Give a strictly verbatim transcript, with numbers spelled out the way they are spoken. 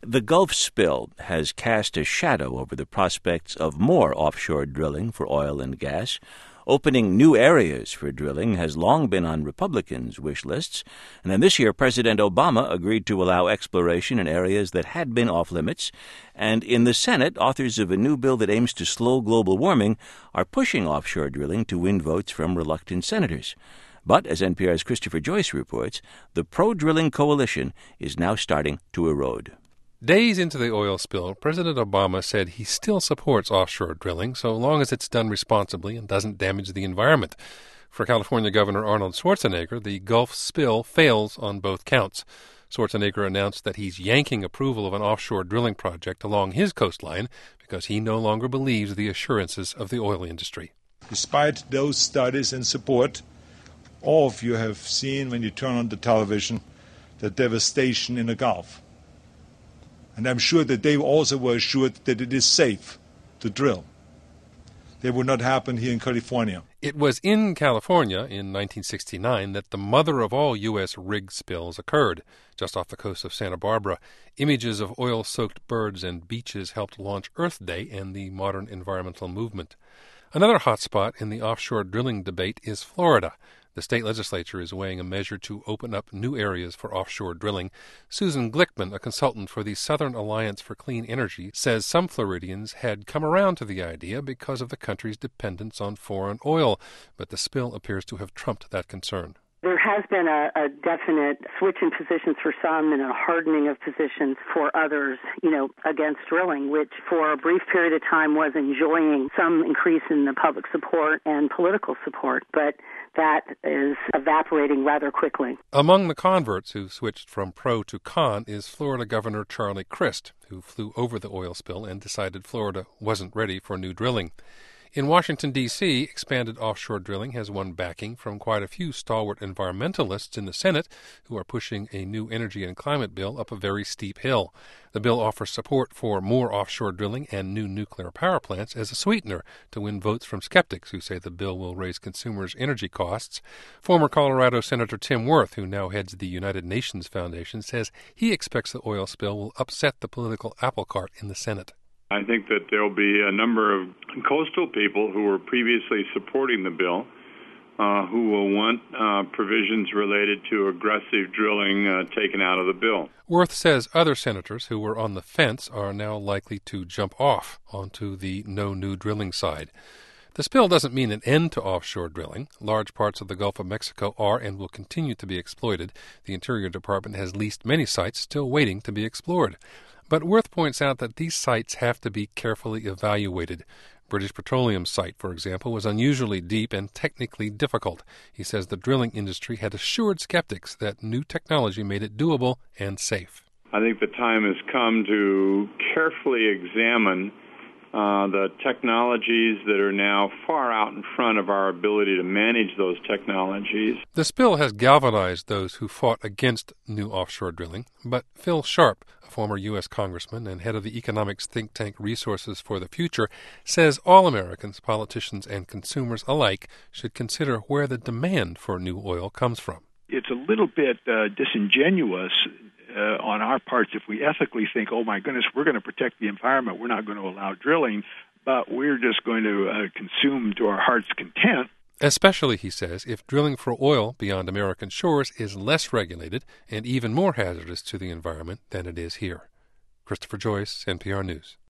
The Gulf spill has cast a shadow over the prospects of more offshore drilling for oil and gas. Opening new areas for drilling has long been on Republicans' wish lists, and then this year President Obama agreed to allow exploration in areas that had been off-limits, and in the Senate, authors of a new bill that aims to slow global warming are pushing offshore drilling to win votes from reluctant senators. But, as N P R's Christopher Joyce reports, the pro-drilling coalition is now starting to erode. Days into the oil spill, President Obama said he still supports offshore drilling so long as it's done responsibly and doesn't damage the environment. For California Governor Arnold Schwarzenegger, the Gulf spill fails on both counts. Schwarzenegger announced that he's yanking approval of an offshore drilling project along his coastline because he no longer believes the assurances of the oil industry. Despite those studies and support, all of you have seen when you turn on the television the devastation in the Gulf. And I'm sure that they also were assured that it is safe to drill. That would not happen here in California. It was in California in nineteen sixty-nine that the mother of all U S rig spills occurred. Just off the coast of Santa Barbara, images of oil-soaked birds and beaches helped launch Earth Day and the modern environmental movement. Another hotspot in the offshore drilling debate is Florida. The state legislature is weighing a measure to open up new areas for offshore drilling. Susan Glickman, a consultant for the Southern Alliance for Clean Energy, says some Floridians had come around to the idea because of the country's dependence on foreign oil, but the spill appears to have trumped that concern. There has been a, a definite switch in positions for some and a hardening of positions for others, you know, against drilling, which for a brief period of time was enjoying some increase in the public support and political support, but that is evaporating rather quickly. Among the converts who switched from pro to con is Florida Governor Charlie Crist, who flew over the oil spill and decided Florida wasn't ready for new drilling. In Washington, D C, expanded offshore drilling has won backing from quite a few stalwart environmentalists in the Senate who are pushing a new energy and climate bill up a very steep hill. The bill offers support for more offshore drilling and new nuclear power plants as a sweetener to win votes from skeptics who say the bill will raise consumers' energy costs. Former Colorado Senator Tim Wirth, who now heads the United Nations Foundation, says he expects the oil spill will upset the political apple cart in the Senate. I think that there will be a number of coastal people who were previously supporting the bill uh, who will want uh, provisions related to aggressive drilling uh, taken out of the bill. Wirth says other senators who were on the fence are now likely to jump off onto the no new drilling side. The spill doesn't mean an end to offshore drilling. Large parts of the Gulf of Mexico are and will continue to be exploited. The Interior Department has leased many sites still waiting to be explored. But Wirth points out that these sites have to be carefully evaluated. British Petroleum's site, for example, was unusually deep and technically difficult. He says the drilling industry had assured skeptics that new technology made it doable and safe. I think the time has come to carefully examine uh, the technologies that are now far out in front of our ability to manage those technologies. The spill has galvanized those who fought against new offshore drilling, but Phil Sharp, a former U S congressman and head of the economics think tank Resources for the Future, says all Americans, politicians and consumers alike, should consider where the demand for new oil comes from. It's a little bit uh, disingenuous uh, on our parts if we ethically think, oh my goodness, we're going to protect the environment, we're not going to allow drilling, but we're just going to uh, consume to our heart's content. Especially, he says, if drilling for oil beyond American shores is less regulated and even more hazardous to the environment than it is here. Christopher Joyce, N P R News.